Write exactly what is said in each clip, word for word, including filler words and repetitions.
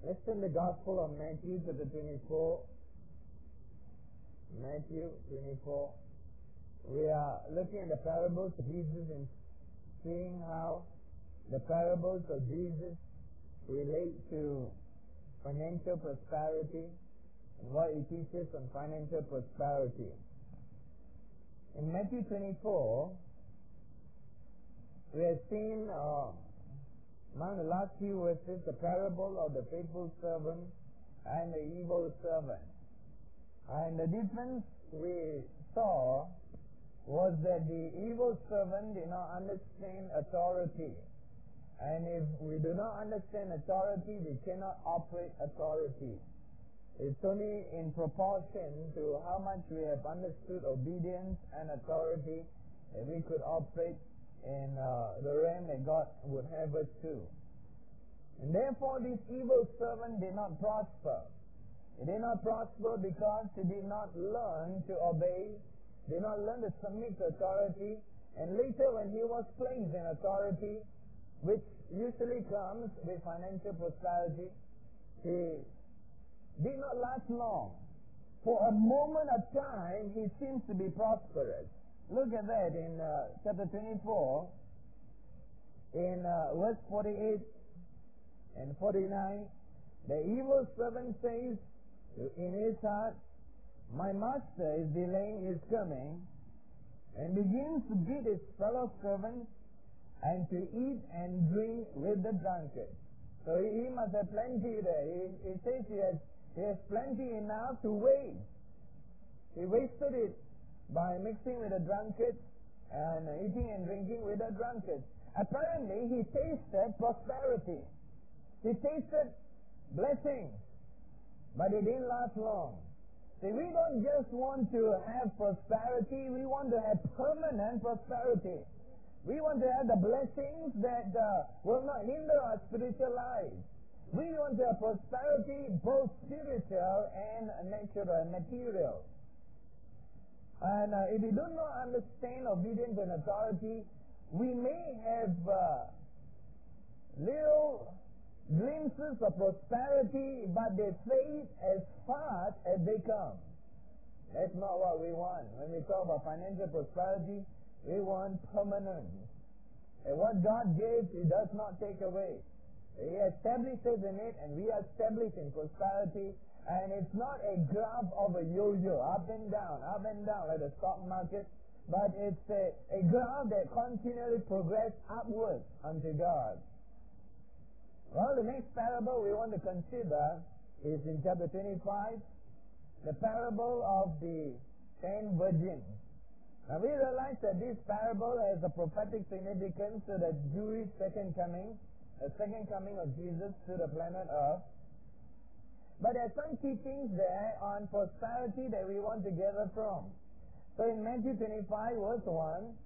Let's turn the Gospel of Matthew to the twenty-four. Matthew twenty-four. We are looking at the parables of Jesus and seeing how the parables of Jesus relate to financial prosperity and what it teaches on financial prosperity. In Matthew twenty-four, we have seen uh, among the last few verses the parable of the faithful servant and the evil servant. And the difference we saw was that the evil servant did not understand authority. And if we do not understand authority, we cannot operate authority. It's only in proportion to how much we have understood obedience and authority that we could operate in uh, the realm that God would have us to. And therefore this evil servant did not prosper. He did not prosper because he did not learn to obey, did not learn to submit to authority, and later when he was placed in authority, which usually comes with financial prosperity, he did not last long. For a moment of time, he seems to be prosperous. Look at that in uh, chapter twenty-four, in uh, verse forty-eight and forty-nine. The evil servant says in his heart, "My master is delaying his coming," and begins to beat his fellow servants and to eat and drink with the drunkards. So he, he must have plenty there. He, he says he has, he has plenty enough to waste. He wasted it by mixing with the drunkards and eating and drinking with the drunkards. Apparently, he tasted prosperity. He tasted blessings, but it didn't last long. See, we don't just want to have prosperity, we want to have permanent prosperity. We want to have the blessings that uh, will not hinder our spiritual life. We want to have prosperity, both spiritual and natural and material. And uh, if we do not understand obedience and authority, we may have uh, little glimpses of prosperity, but they fade as fast as they come. That's not what we want. When we talk about financial prosperity, we want permanence. And what God gave, He does not take away. He established us in it, and we are established in prosperity. And it's not a graph of a yo-yo, up and down, up and down like the stock market, but it's a, a graph that continually progresses upwards unto God. Well, the next parable we want to consider is in chapter twenty-five, the parable of the ten virgins. Now we realize that this parable has a prophetic significance to the Jewish second coming, the second coming of Jesus to the planet Earth. But there are some teachings there on prosperity that we want to gather from. So in Matthew twenty-five verse one,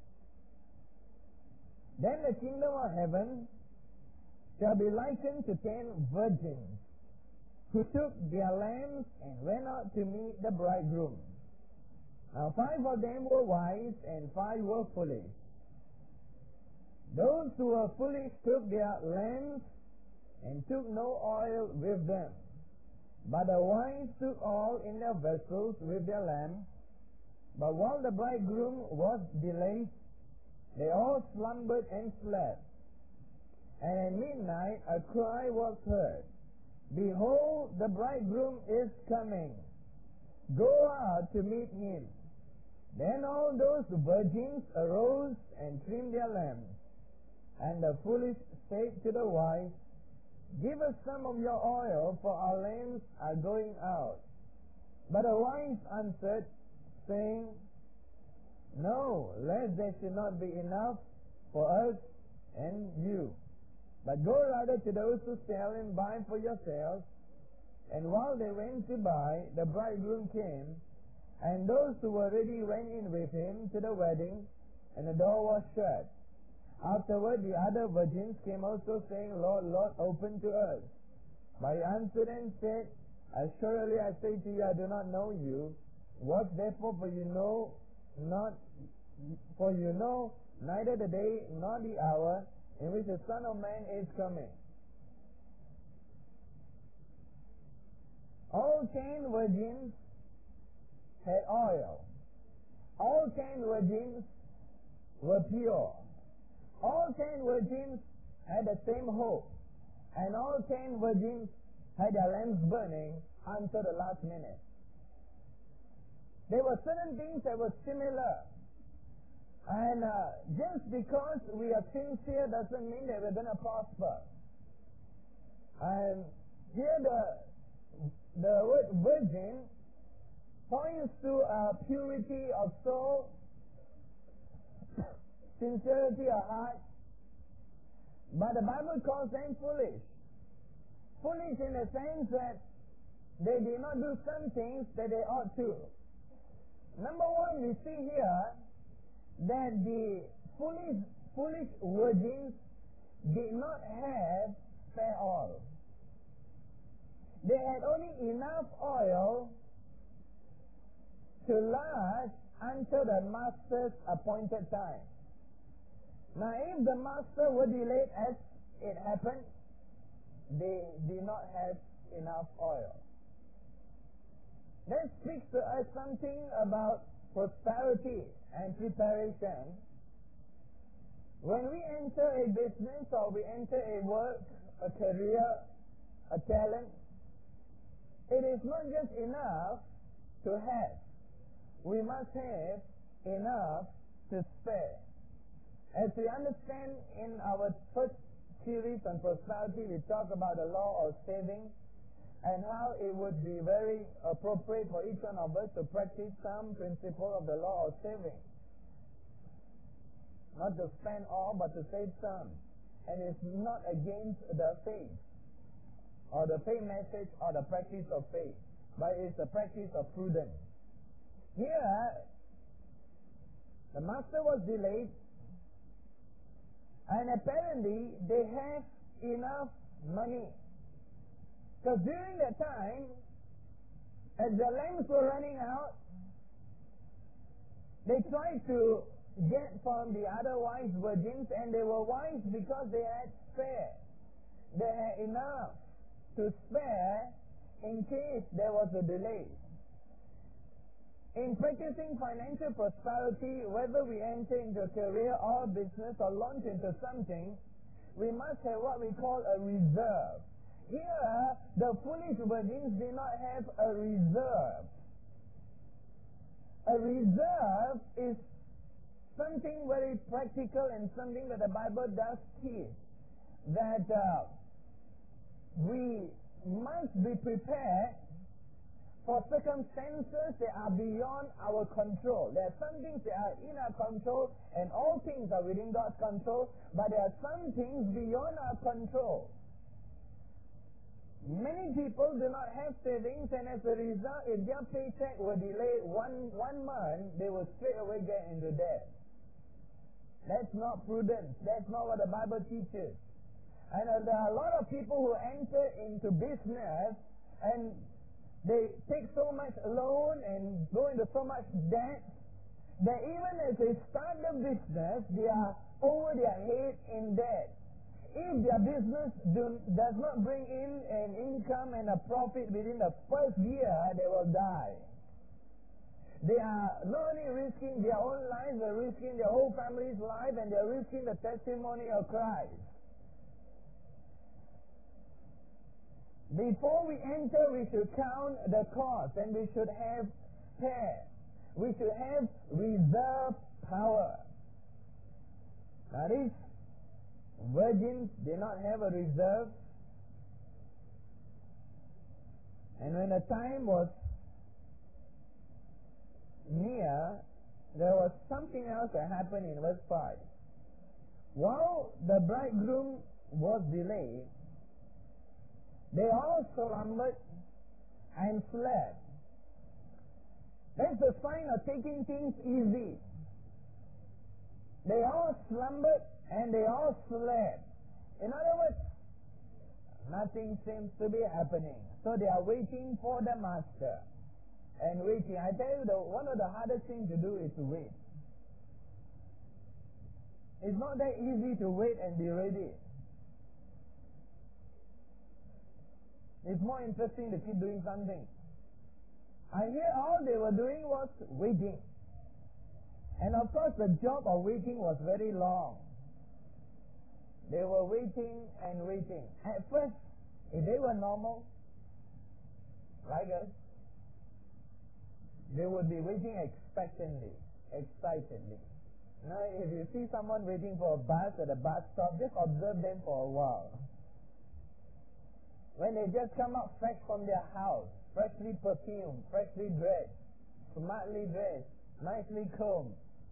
"Then the kingdom of heaven shall be likened to ten virgins, who took their lamps and went out to meet the bridegroom. Now five of them were wise, and five were foolish. Those who were foolish took their lamps and took no oil with them. But the wise took oil in their vessels with their lamps. But while the bridegroom was delayed, they all slumbered and slept. And at midnight a cry was heard, Behold, the bridegroom is coming. Go out to meet him. Then all those virgins arose and trimmed their lamps. And the foolish said to the wise, Give us some of your oil, for our lamps are going out. But the wise answered, saying, No, lest there should not be enough for us and you. But go rather to those who sell and buy for yourselves. And while they went to buy, the bridegroom came, and those who were ready went in with him to the wedding, and the door was shut. Afterward the other virgins came also, saying, Lord, Lord, open to us. But he answered and said, Assuredly I say to you, I do not know you. Watch therefore, for you know not, for you know neither the day nor the hour in which the Son of Man is coming. all ten virgins had oil. All ten virgins were pure. All ten virgins had the same hope. And all ten virgins had their lamps burning until the last minute. There were certain things that were similar. And uh, just because we are sincere doesn't mean that we're going to prosper. And here the, the word virgin points to a purity of soul, sincerity of heart. But the Bible calls them foolish. Foolish in the sense that they did not do some things that they ought to. Number one, we see here that the foolish, foolish virgins did not have spare oil. They had only enough oil to last until the master's appointed time. Now, if the master were delayed as it happened, they did not have enough oil. That speaks to us something about prosperity and preparation. When we enter a business or we enter a work, a career, a talent, it is not just enough to have. We must have enough to spare. As we understand in our first series on prosperity, we talk about the law of saving and how it would be very appropriate for each one of us to practice some principle of the law of saving. Not to spend all, but to save some. And it's not against the faith, or the faith message, or the practice of faith, but it's the practice of prudence. Here, the master was delayed, and apparently they have enough money. Because during that time, as the lamps were running out, they tried to get from the other wise virgins, and they were wise because they had spare. They had enough to spare in case there was a delay. In practicing financial prosperity, whether we enter into a career or business or launch into something, we must have what we call a reserve. Here, the foolish virgins did not have a reserve. A reserve is something very practical and something that the Bible does teach. That uh, we must be prepared for circumstances that are beyond our control. There are some things that are in our control, and all things are within God's control, but there are some things beyond our control. Many people do not have savings, and as a result, if their paycheck were delayed one, one month, they will straight away get into debt. That's not prudence. That's not what the Bible teaches. And uh, there are a lot of people who enter into business, and they take so much loan and go into so much debt that even as they start the business, they are over their head in debt. If their business do, does not bring in an income and a profit within the first year, they will die. They are not only risking their own lives, they're risking their whole family's life, and they're risking the testimony of Christ. Before we enter, we should count the cost, and we should have spare. We should have reserve power. Now these virgins did not have a reserve, and when the time was near, there was something else that happened in verse five. While the bridegroom was delayed, they all slumbered and slept. That's a sign of taking things easy. They all slumbered and they all slept. In other words, nothing seems to be happening. So they are waiting for the master. And waiting. I tell you, the, one of the hardest things to do is to wait. It's not that easy to wait and be ready. It's more interesting to keep doing something. I hear all they were doing was waiting. And of course the job of waiting was very long. They were waiting and waiting. At first, if they were normal, like us, they would be waiting expectantly, excitedly. Now, if you see someone waiting for a bus at a bus stop, just observe them for a while. When they just come out fresh from their house, freshly perfumed, freshly dressed, smartly dressed, nicely combed,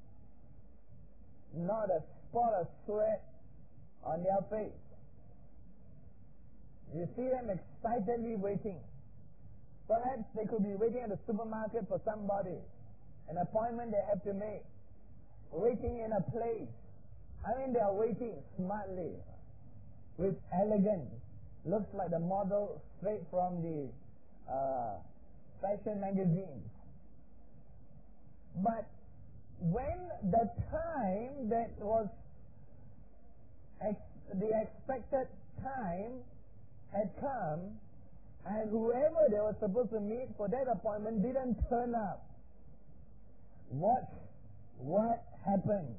not a spot of sweat on their face. You see them excitedly waiting. Perhaps they could be waiting at the supermarket for somebody, an appointment they have to make, waiting in a place. I mean, they are waiting smartly, with elegance. Looks like the model straight from the uh, fashion magazines. But when the time that was ex- the expected time had come, and whoever they were supposed to meet for that appointment didn't turn up, watch what happened.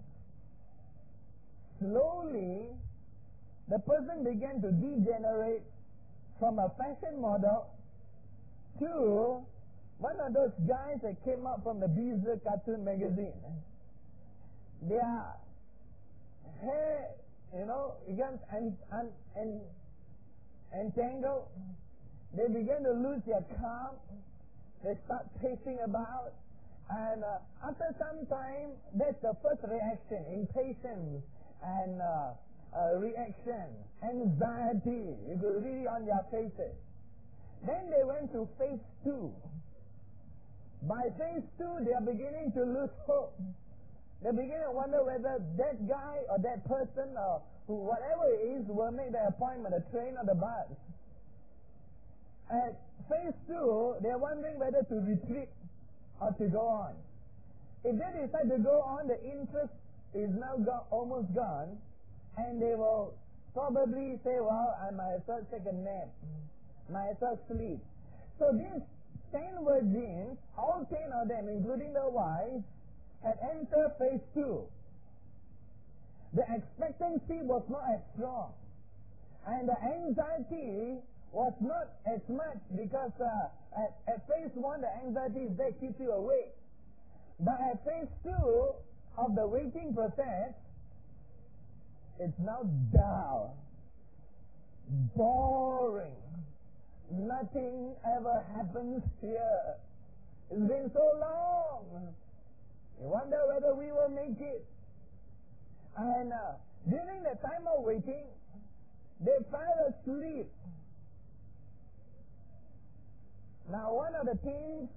Slowly, the person began to degenerate from a fashion model to one of those guys that came up from the Beezer cartoon magazine. Their hair, you know, began and and and entangled. They began to lose their calm. They start pacing about. And uh, after some time, that's the first reaction, impatience and uh, uh, reaction, anxiety. You could read it on their faces. Then they went to phase two. By phase two, they are beginning to lose hope. They begin to wonder whether that guy or that person or who, whatever it is, will make the appointment, the train or the bus. At phase two, they are wondering whether to retreat or to go on. If they decide to go on, the interest is now go- almost gone, and they will probably say, well, I might as well take a nap, might as well sleep. So these ten virgins, all ten of them, including the wives, had entered phase two. The expectancy was not as strong, and the anxiety was not as much, because uh, at, at phase one, the anxiety is there, keeps you awake. But at phase two of the waiting process, it's now dull, boring. Nothing ever happens here. It's been so long. You wonder whether we will make it. And uh, during the time of waiting, they fell asleep. Now, one of the things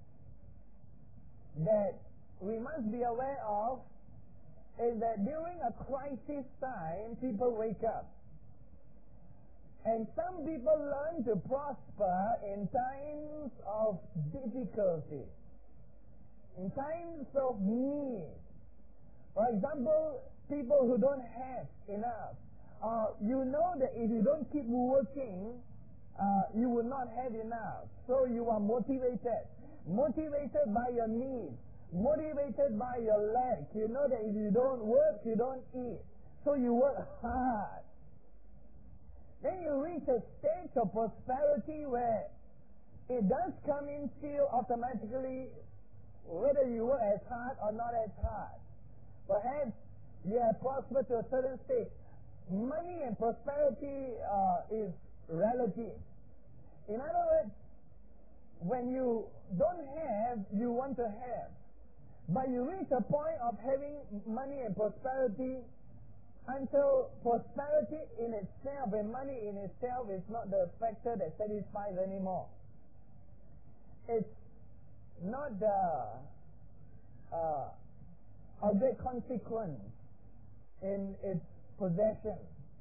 that we must be aware of is that during a crisis time, people wake up. And some people learn to prosper in times of difficulty, in times of need. For example, people who don't have enough. Uh, you know that if you don't keep working, Uh, you will not have enough. So you are motivated. Motivated by your needs. Motivated by your lack. You know that if you don't work, you don't eat. So you work hard. Then you reach a stage of prosperity where it does come in still automatically, whether you work as hard or not as hard. Perhaps you have prospered to a certain stage. Money and prosperity uh, is relative. In other words, when you don't have, you want to have. But you reach a point of having money and prosperity until prosperity in itself and money in itself is not the factor that satisfies anymore. It's not the uh, of great consequence in its possession.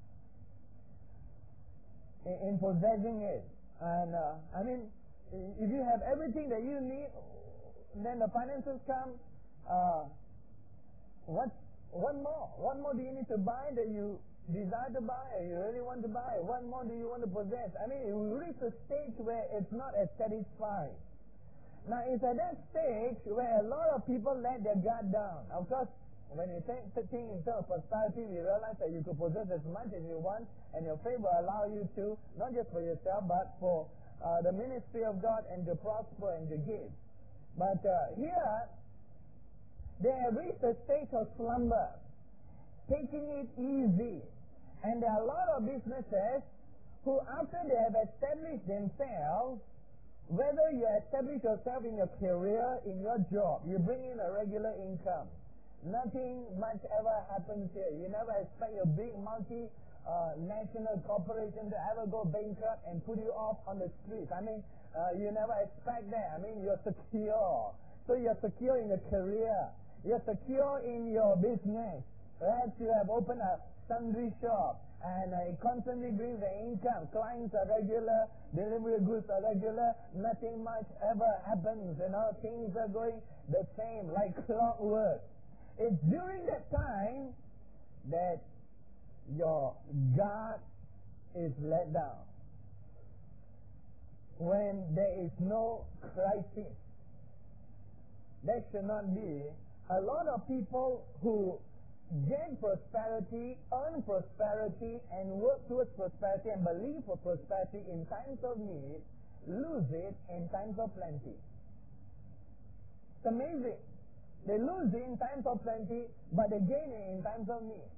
In possessing it. And uh, I mean, if you have everything that you need, then the finances come. Uh, what what more? What more do you need to buy that you desire to buy, or you really want to buy? What more do you want to possess? I mean, you reach a stage where it's not as satisfying. Now, it's at that stage where a lot of people let their guard down. Of course, when you think, think in terms of prosperity, we realize that you could possess as much as you want, and your faith will allow you to, not just for yourself, but for uh, the ministry of God, and to prosper and to give. But uh, here, they have reached a stage of slumber, taking it easy. And there are a lot of businesses who, after they have established themselves, whether you establish yourself in your career, in your job, you bring in a regular income. Nothing much ever happens here. You never expect your big multi-national uh, corporation to ever go bankrupt and put you off on the streets. I mean, uh, you never expect that. I mean, you're secure. So you're secure in your career. You're secure in your business. Perhaps you have opened a sundry shop, and uh, it constantly brings the income. Clients are regular, delivery goods are regular, nothing much ever happens, you know, things are going the same, like clockwork. It's during that time that your guard is let down. When there is no crisis. That should not be. A lot of people who get prosperity, earn prosperity, and work towards prosperity and believe for prosperity in times of need, lose it in times of plenty. It's amazing. They lose it in times of plenty, but they gain it in times of need.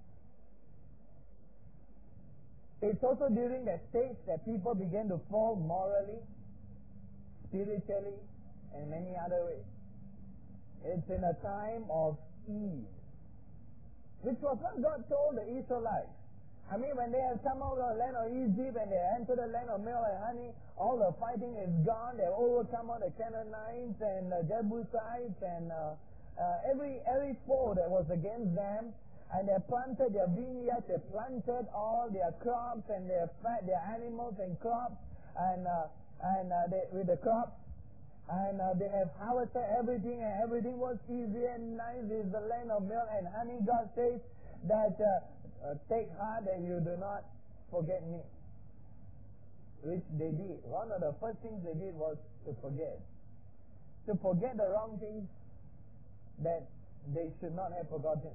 It's also during that stage that people begin to fall morally, spiritually, and many other ways. It's in a time of ease, which was what God told the Israelites. I mean, when they have come out of the land of Egypt and they enter the land of milk and honey, all the fighting is gone. They've overcome all the Canaanites and the Jebusites and uh, uh, every every foe that was against them. And they planted their vineyards, they planted all their crops, and they fed their animals and crops, and uh, and uh, they, with the crops, and uh, they have harvested everything, and everything was easy and nice. It's the land of milk and honey. God says that uh, uh, take heart that you do not forget me, which they did. One of the first things they did was to forget, to forget the wrong things that they should not have forgotten.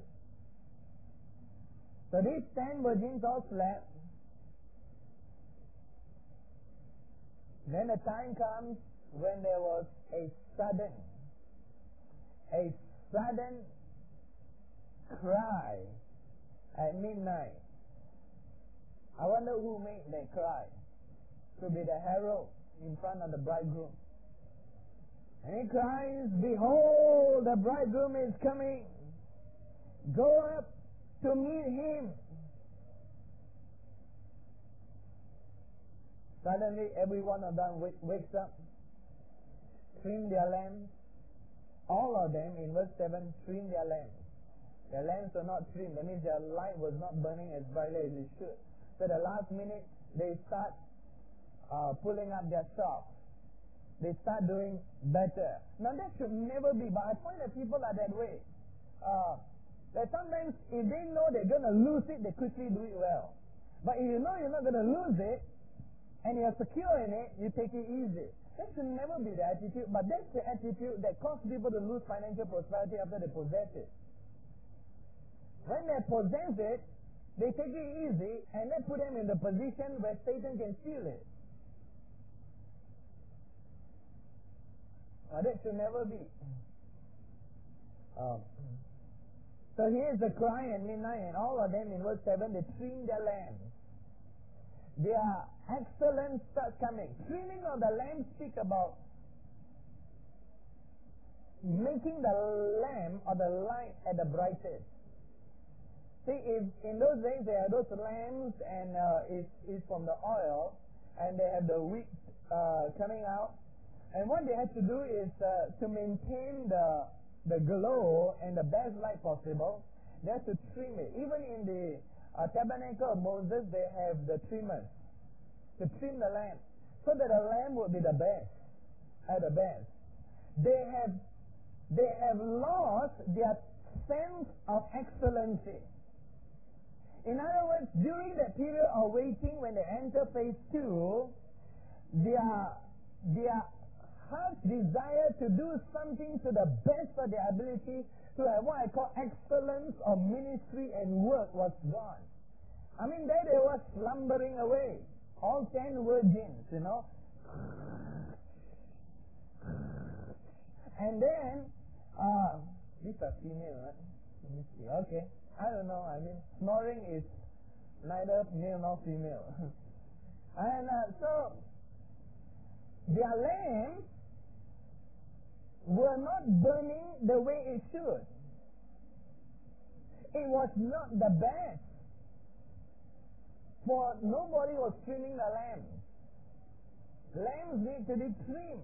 So these ten virgins all slept. Then the time comes when there was a sudden, a sudden cry at midnight. I wonder who made that cry. Could be the herald in front of the bridegroom. And he cries, "Behold, the bridegroom is coming. Go up to meet him." Suddenly, every one of them wake, wakes up, trim their lamps. All of them, in verse seven, trim their lamps. Their lamps were not trimmed. That means their light was not burning as brightly as it should. So the last minute, they start uh, pulling up their socks. They start doing better. Now that should never be, but I find that people are that way. Uh, That sometimes if they know they're going to lose it, they quickly do it well. But if you know you're not going to lose it, and you're secure in it, you take it easy. That should never be the attitude, but that's the attitude that causes people to lose financial prosperity after they possess it. When they possess it, they take it easy, and they put them in the position where Satan can steal it. Now that should never be. Um, So here's the cry at midnight, and all of them in verse seven, they trim their lambs. Their excellence starts coming. Trimming of the lamb speak about making the lamp or the light at the brightest. See, if in those days they had those lamps, and uh, it's, it's from the oil, and they have the wick uh, coming out, and what they have to do is uh, to maintain the the glow and the best light possible, they have to trim it. Even in the uh, tabernacle of Moses, they have the trimmers to trim the lamp, so that the lamp will be the best, at the best. They have they have lost their sense of excellency. In other words, during the period of waiting, when they enter phase two, their their heart's desire to do something to the best of their ability, to have what I call excellence of ministry and work, was gone. I mean, there they were slumbering away. All ten virgins, you know. And then, uh, these are female, right? Let me see. Okay. I don't know. I mean, snoring is neither male nor female. And uh, so, their lamps were not burning the way it should. It was not the best. For nobody was trimming the lamp. Lamps need to be trimmed.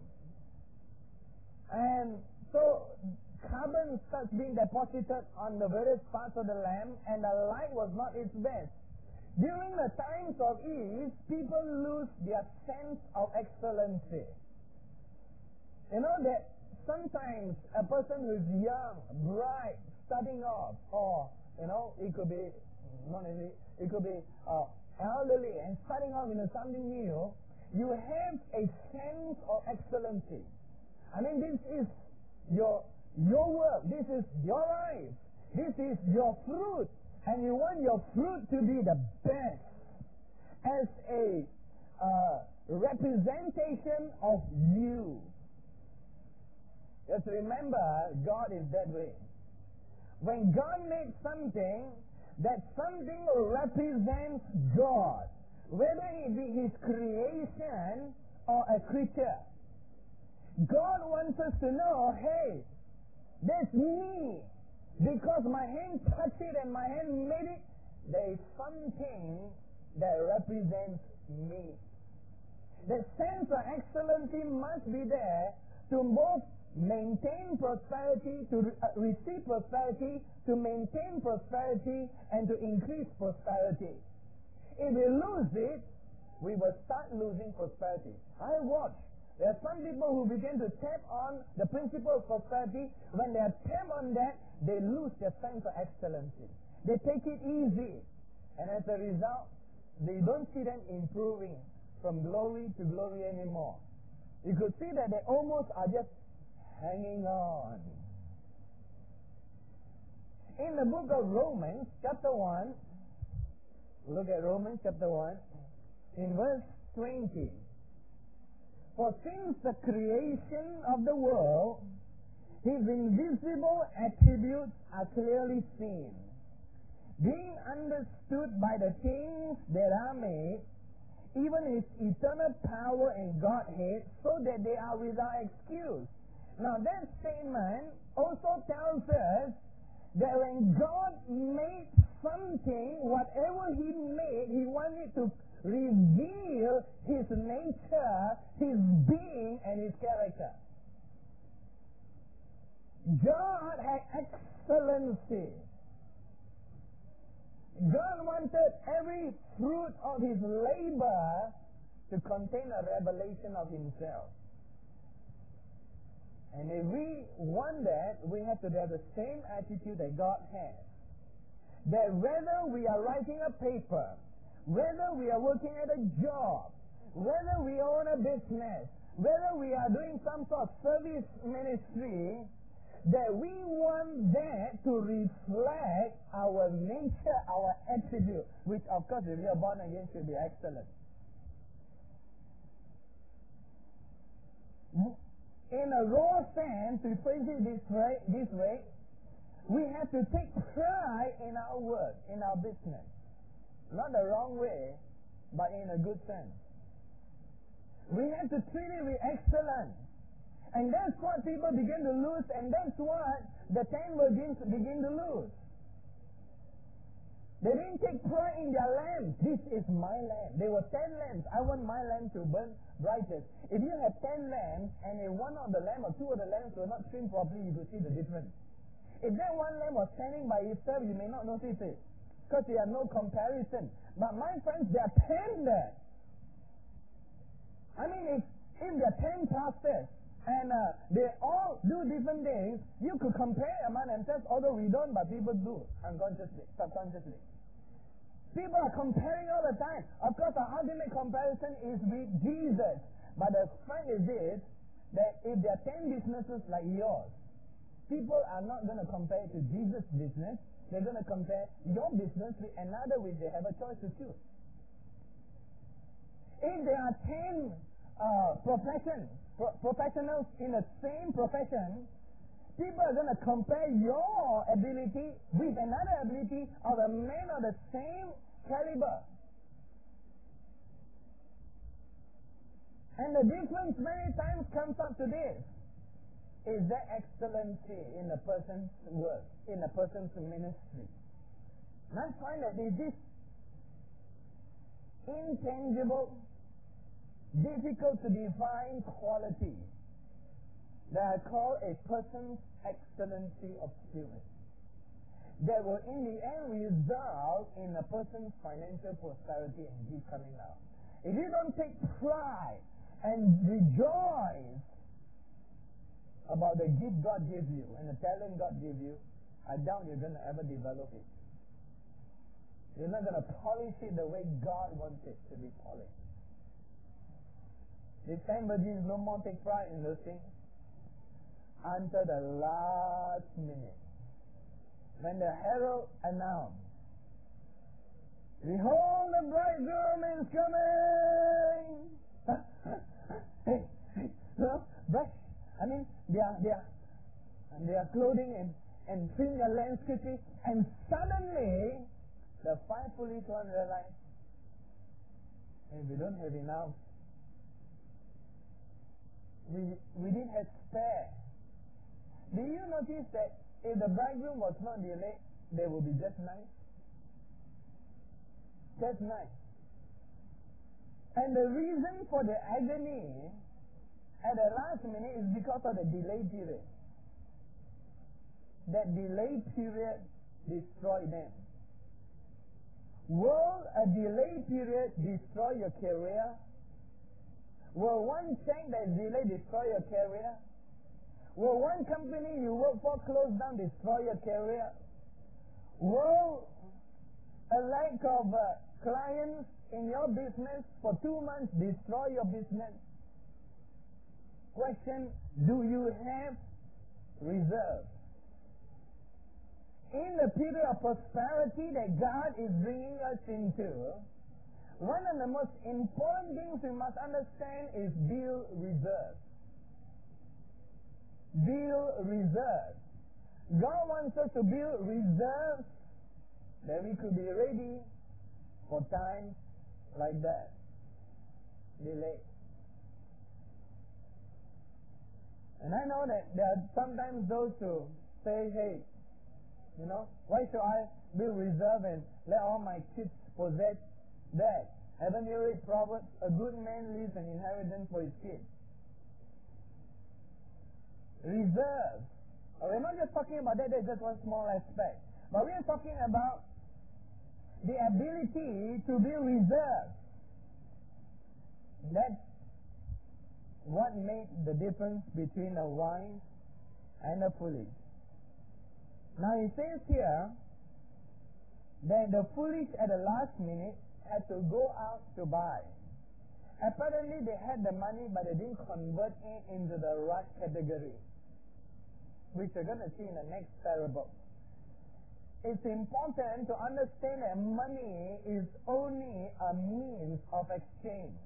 And so, carbon starts being deposited on the various parts of the lamp, and the light was not its best. During the times of ease, people lose their sense of excellency. You know that sometimes a person who is young, bright, starting off, or, you know, it could be, not only, it could be uh, elderly and starting off into something new, you have a sense of excellency. I mean, this is your your work. This is your life. This is your fruit. And you want your fruit to be the best as a uh, representation of you. Just remember, God is that way. When God makes something, that something represents God, whether it be His creation or a creature. God wants us to know, hey, that's me. Because my hand touched it and my hand made it, there is something that represents me. The sense of excellency must be there to both maintain prosperity, to re- uh, receive prosperity, to maintain prosperity, and to increase prosperity. If we lose it, we will start losing prosperity. I watch. There are some people who begin to tap on the principle of prosperity. When they are tapped on that, they lose their sense of excellency. They take it easy. And as a result, they don't see them improving from glory to glory anymore. You could see that they almost are just hanging on. In the book of Romans, chapter one, look at Romans chapter one, in verse twenty. For since the creation of the world, His invisible attributes are clearly seen, being understood by the things that are made, even His eternal power and Godhead, so that they are without excuse. Now that statement also tells us that when God made something, whatever He made, He wanted to reveal His nature, His being, and His character. God had excellency. God wanted every fruit of His labor to contain a revelation of Himself. And if we want that, we have to have the same attitude that God has. That whether we are writing a paper, whether we are working at a job, whether we own a business, whether we are doing some sort of service ministry, that we want that to reflect our nature, our attribute, which of course if you are born again should be excellent. In a raw sense, to phrase it this way, this way, we have to take pride in our work, in our business. Not the wrong way, but in a good sense. We have to treat it with excellence. And that's what people begin to lose, and that's what the ten virgins begin to lose. They didn't take pride in their lamp. This is my lamp. There were ten lamps. I want my lamp to burn brightest. If you have ten lamps, and if one of the lamp or two of the lamps were not trimmed properly, you could see the difference. If that one lamp was standing by itself, you may not notice it, because they have no comparison. But my friends, they are ten there. I mean, if, if there are ten pastors, and uh, they all do different things, you could compare among themselves, although we don't, but people do, unconsciously, subconsciously. People are comparing all the time. Of course, our ultimate comparison is with Jesus. But the fact is this, that if there are ten businesses like yours, people are not going to compare it to Jesus' business. They're going to compare your business with another which they have a choice to choose. If there are ten uh, professions, pro- professionals in the same profession, people are going to compare your ability with another ability of a man of the same caliber. And the difference many times comes up to this. Is there excellency in a person's work, in a person's ministry? And I find that there is this intangible, difficult to define quality that I call a person's excellency of spirit, that will in the end result in a person's financial prosperity and keep coming out. If you don't take pride and rejoice about the gift God gives you and the talent God gives you, I doubt you're going to ever develop it. You're not going to polish it the way God wants it to be polished. These ten virgins no more take pride in those things until the last minute, when the herald announced, "Behold, the bridegroom is coming!" hey, hey, no, brush. I mean, they are, they are, they are clothing and, and filling their lens quickly, and suddenly, the five foolish ones realize, hey, we don't have enough. We, we didn't have spare. Do you notice that if the bridegroom was not delayed, there would be just nine? Just nine. And the reason for the agony at the last minute is because of the delay period. That delay period destroyed them. Will a delay period destroy your career? Will one check that is delayed destroy your career? Will one company you work for close down destroy your career? Will a lack of uh, clients in your business for two months destroy your business? Question, do you have reserves? In the period of prosperity that God is bringing us into, one of the most important things we must understand is build reserves. Build reserves. God wants us to build reserves that we could be ready for times like that. Delay. And I know that there are sometimes those who say, hey, you know, why should I build reserve and let all my kids possess that? Haven't you read Proverbs? A good man leaves an inheritance for his kids. Reserve. We're not just talking about that, that's just one small aspect. But we are talking about the ability to build reserve. That's what made the difference between a wise and a foolish. Now it says here that the foolish at the last minute had to go out to buy. Apparently they had the money but they didn't convert it into the right category, which we're going to see in the next parable. It's important to understand that money is only a means of exchange.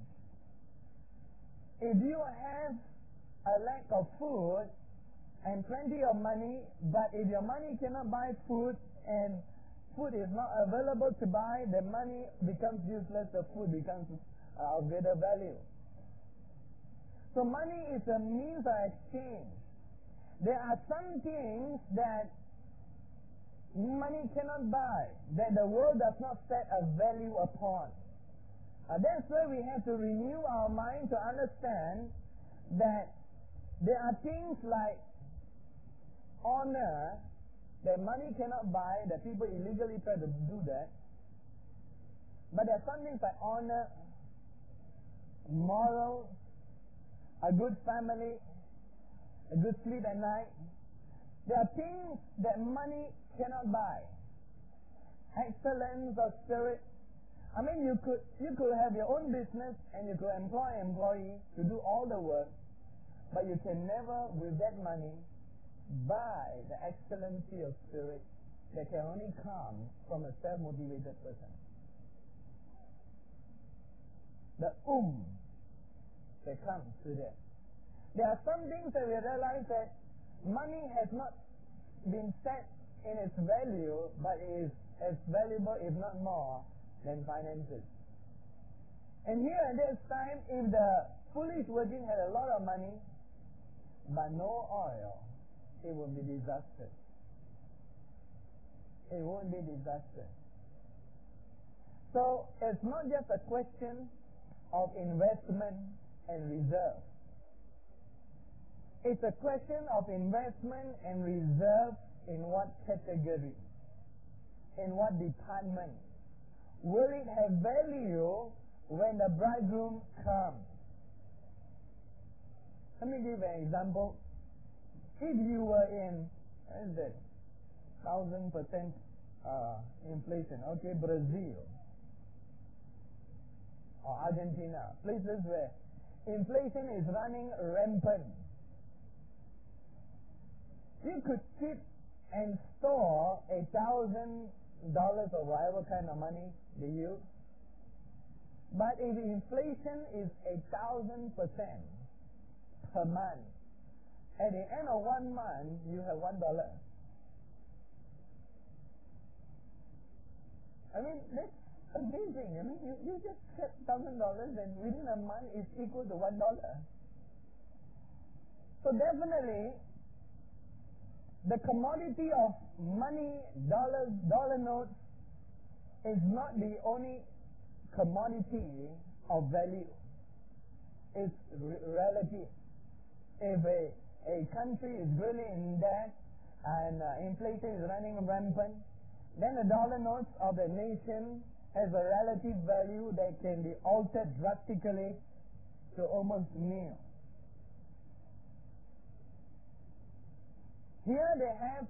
If you have a lack of food and plenty of money, but if your money cannot buy food and food is not available to buy, the money becomes useless, the food becomes uh, of greater value. So money is a means of exchange. There are some things that money cannot buy, that the world does not set a value upon. Uh, that's where we have to renew our mind to understand that there are things like honor that money cannot buy, that people illegally try to do that. But there are some things like honor, moral, a good family, a good sleep at night. There are things that money cannot buy. Excellence of spirit. I mean, you could you could have your own business and you could employ an employee to do all the work. But you can never, with that money, buy the excellency of spirit that can only come from a self-motivated person. The um that comes to them. There are some things that we realize that money has not been set in its value, but is as valuable, if not more, than finances. And here at this time, if the foolish virgin had a lot of money, but no oil, it would be disaster. It won't be disaster. So it's not just a question of investment and reserve. It's a question of investment and reserve in what category, in what department. Will it have value when the bridegroom comes? Let me give an example. If you were in, what is that, thousand percent uh, inflation, okay, Brazil or Argentina, places where inflation is running rampant, you could keep and store a thousand dollars or whatever kind of money they use. But if inflation is a thousand percent per month, at the end of one month you have one dollar. I mean, that's amazing. I mean, you, you just kept thousand dollars and within a month it's equal to one dollar. So definitely, the commodity of money, dollars, dollar notes, is not the only commodity of value. It's re- relative. If a, a country is really in debt and uh, inflation is running rampant, then the dollar notes of the nation has a relative value that can be altered drastically to almost nil. Here they have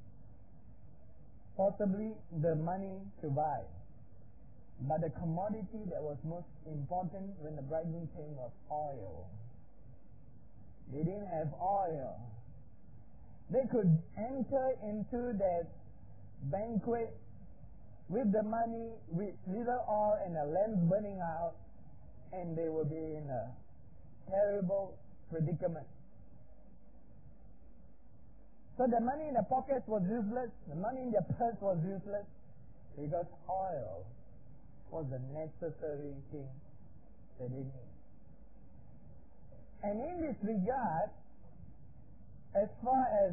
possibly the money to buy, but the commodity that was most important when the bridegroom came was oil. They didn't have oil. They could enter into that banquet with the money, with little oil and the lamps burning out, and they would be in a terrible predicament. So the money in the pockets was useless, the money in their purse was useless, because oil was a necessary thing that they need. And in this regard, as far as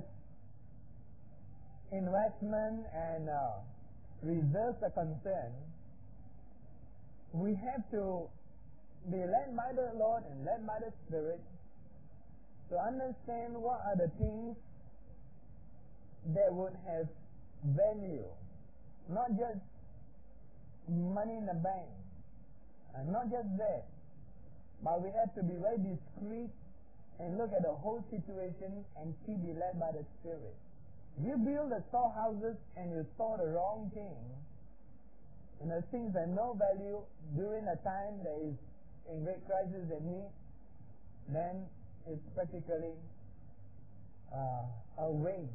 investment and uh, reserves are concerned, we have to be led by the Lord and led by the Spirit to understand what are the things that would have value, not just money in the bank, and not just that, but we have to be very discreet and look at the whole situation and see be led by the Spirit. If you build the storehouses and you store the wrong thing, and the things that have no value during a time that is in great crisis and need, then it's practically uh, a waste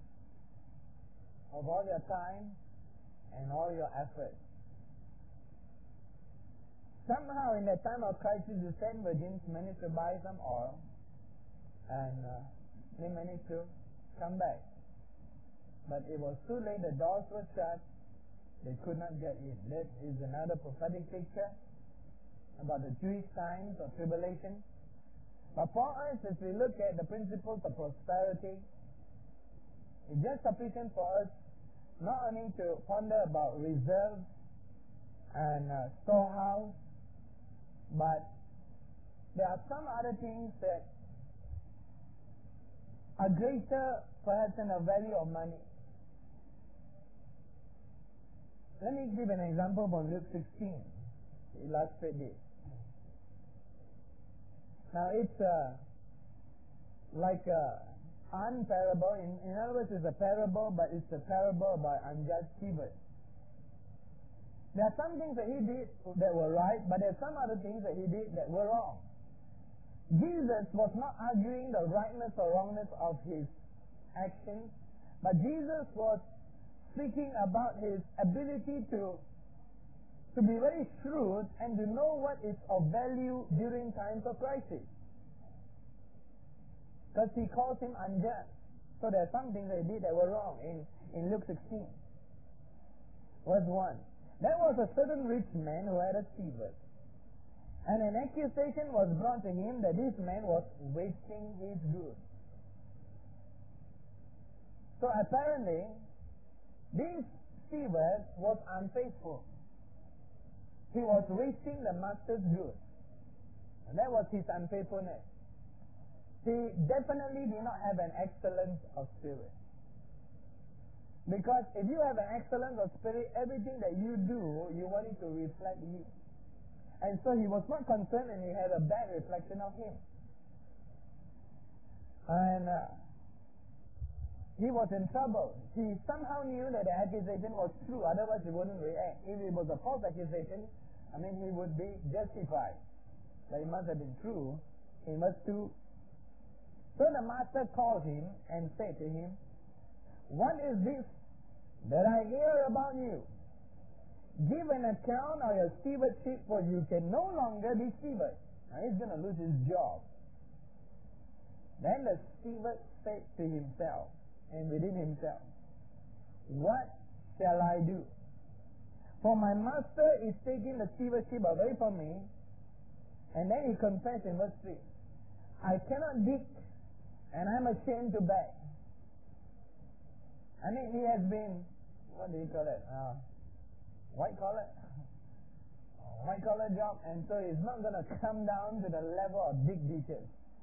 of all your time and all your effort. Somehow in that time of crisis, the ten virgins managed to buy some oil, and uh, they managed to come back. But it was too late, the doors were shut, they could not get in. That is another prophetic picture about the Jewish times of tribulation. But for us, as we look at the principles of prosperity, it's just sufficient for us not only to ponder about reserves and uh, storehouse, but there are some other things that are greater perhaps than the value of money. Let me give an example from Luke sixteen to illustrate this. Now it's uh, like a unparable. In, in other words, it's a parable, but it's a parable about unjust steward. There are some things that he did that were right, but there are some other things that he did that were wrong. Jesus was not arguing the rightness or wrongness of his actions, but Jesus was speaking about his ability to, to be very shrewd and to know what is of value during times of crisis. Because he calls him unjust. So there are some things that he did that were wrong in, in Luke sixteen. Verse one. There was a certain rich man who had a steward. And an accusation was brought to him that this man was wasting his goods. So apparently, this steward was unfaithful. He was wasting the master's goods. And that was his unfaithfulness. He definitely did not have an excellence of spirit. Because if you have an excellence of spirit, everything that you do, you want it to reflect you. And so he was not concerned, and he had a bad reflection of him. And uh, he was in trouble. He somehow knew that the accusation was true, otherwise he wouldn't react. If it was a false accusation, I mean, he would be justified. But it must have been true. He must do. So the master called him and said to him, "What is this that I hear about you? Give an account of your stewardship, for you can no longer be steward." Now he's going to lose his job. Then the steward said to himself, and within himself, "What shall I do? For my master is taking the stewardship away from me." And then he confessed in verse three, "I cannot dig, and I'm ashamed to beg." I mean, he has been, what do you call it? Uh, white collar, white collar job, and so he's not going to come down to the level of dig ditches.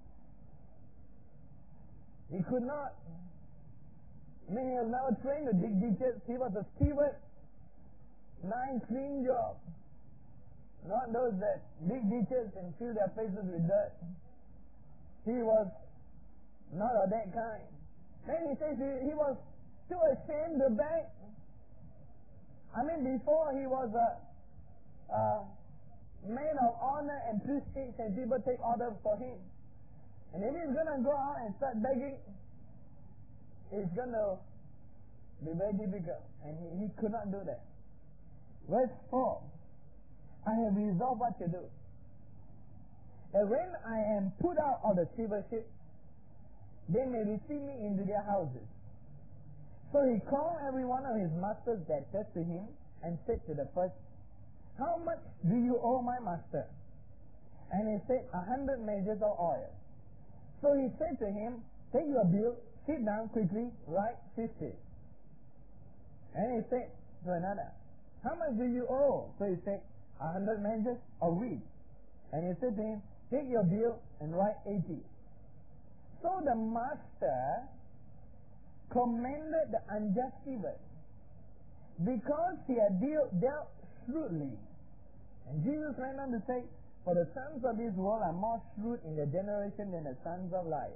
He could not. I mean, he was never trained to dig ditches. He was a steward, nice clean job, not those that dig ditches and fill their faces with dirt. He was not of that kind. Then he says he, he was too ashamed to beg. I mean, before he was a, a man of honor and prestige, and people take orders for him. And if he's going to go out and start begging, it's going to be very difficult. And he, he could not do that. Verse four. I have resolved what to do. That when I am put out of the stewardship, they may receive me into their houses. So he called every one of his master's debtors to him and said to the first, "How much do you owe my master?" And he said, "A hundred measures of oil." So he said to him, "Take your bill, sit down quickly, write fifty." And he said to another, "How much do you owe?" So he said, "A hundred measures of wheat." And he said to him, "Take your bill and write eighty." So the master commended the unjust steward because he had deal, dealt shrewdly. And Jesus went on to say, "For the sons of this world are more shrewd in their generation than the sons of light."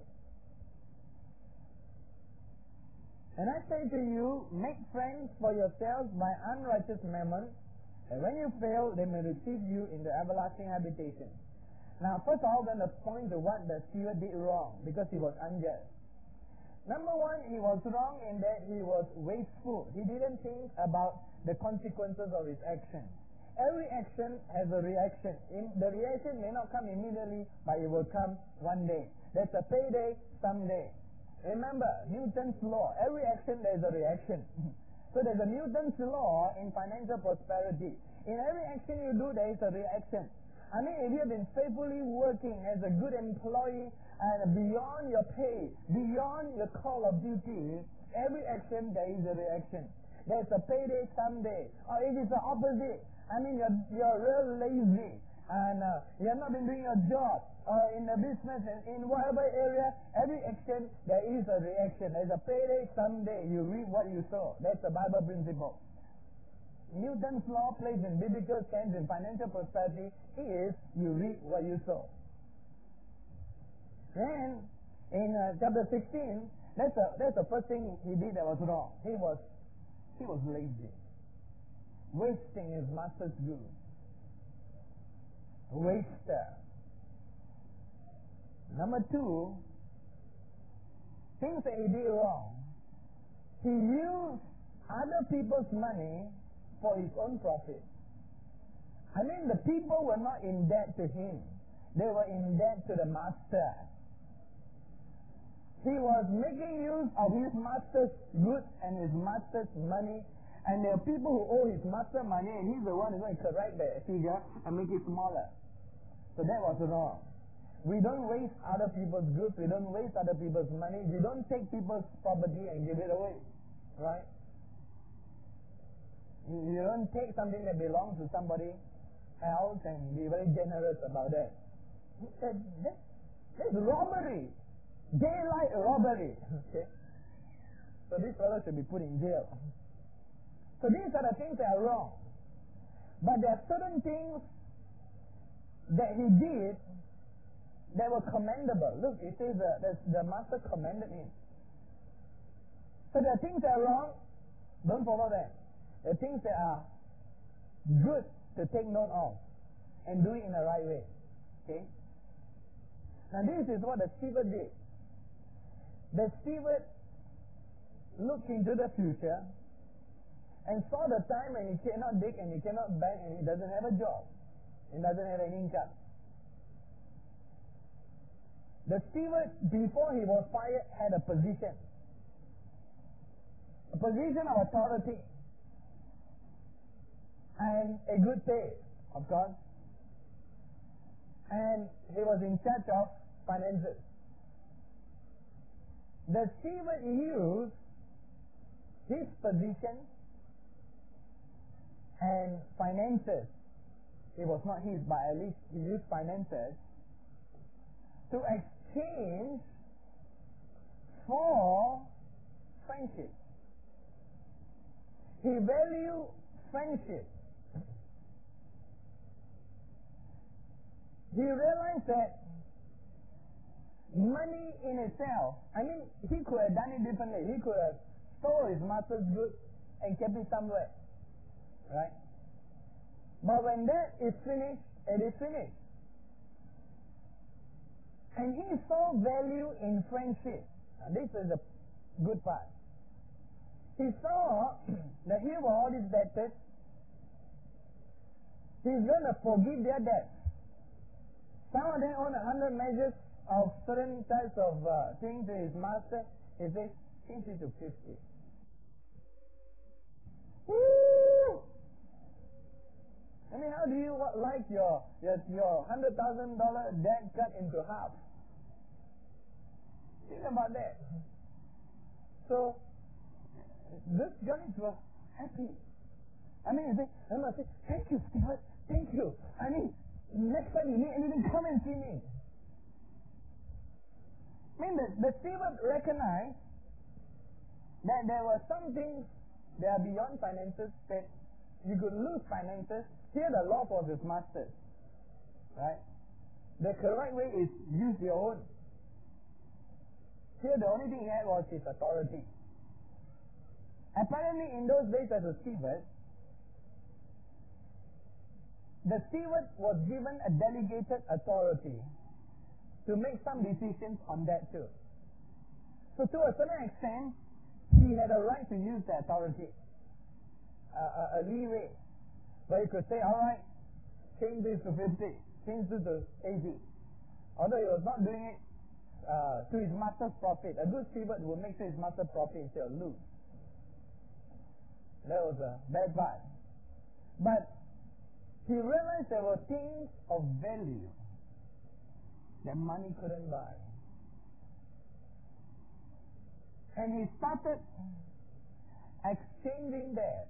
And I say to you, make friends for yourselves by unrighteous mammon, and when you fail, they may receive you in the everlasting habitation. Now, first of all, we're going to point to what the steward did wrong, because he was unjust. Number one, he was wrong in that he was wasteful. He didn't think about the consequences of his action. Every action has a reaction. In, the reaction may not come immediately, but it will come one day. There's a payday someday. Remember, Newton's law. Every action there is a reaction. So there's a Newton's law in financial prosperity. In every action you do, there is a reaction. I mean, if you have been faithfully working as a good employee and beyond your pay, beyond your call of duty, every action there is a reaction. There's a payday someday. Or if it's the opposite, I mean, you're, you're real lazy and uh, you have not been doing your job or in the business, in, in whatever area, every action there is a reaction. There's a payday someday. You reap what you sow. That's the Bible principle. Newton's law plays in biblical sense in financial prosperity is you reap what you sow. Then in uh, chapter sixteen, that's the that's the first thing he did that was wrong. He was he was lazy, wasting his master's goods. Waster. Number two, things that he did wrong. He used other people's money for his own profit. I mean, the people were not in debt to him. They were in debt to the master. He was making use of his master's goods and his master's money. And there are people who owe his master money, and he's the one who's going to correct the figure and make it smaller. So that was wrong. We don't waste other people's goods. We don't waste other people's money. We don't take people's property and give it away. Right? You don't take something that belongs to somebody else and be very generous about that. That, that that's robbery. Daylight robbery. Okay? So this fellow should be put in jail. So these are the things that are wrong. But there are certain things that he did that were commendable. Look, it says uh, that the master commended him. So there are things that are wrong, don't follow them. There are things that are good to take note of and do it in the right way. Okay? Now this is what the steward did. The steward looked into the future and saw the time when he cannot dig and he cannot bank and he doesn't have a job. He doesn't have an income. The steward, before he was fired, had a position. A position of authority. And a good pay, of course. And he was in charge of finances. The steward used his position and finances. It was not his, but at least he used finances to exchange for friendship. He valued friendship. He realized that money in itself, I mean, he could have done it differently. He could have stole his master's goods and kept it somewhere. Right? But when that is finished, it is finished. And he saw value in friendship. Now this is the good part. He saw that here were all these debtors. He's going to forgive their debts. Some of them own a hundred measures of certain types of uh, things to his master. He says, change it to fifty. Woo! I mean, how do you like your your your hundred thousand dollar debt cut into half? Think about that. So this guys were happy. I mean, they, they must say, thank you, Stewart, thank you. I mean, next time you need anything, come and see me. I mean, the, the steward recognized that there were some things that are beyond finances, that you could lose finances. Here the law was his master's. Right? The correct way is use your own. Here the only thing he had was his authority. Apparently in those days as a steward, the steward was given a delegated authority to make some decisions on that too. So to a certain extent, he had a right to use the authority, uh, a, a leeway. But he could say, alright, change this to fifty, change this to eighty. Although he was not doing it uh, to his master's profit. A good steward will make sure his master's profit instead of lose. That was a bad part. But he realized there were things of value that money couldn't buy. And he started exchanging that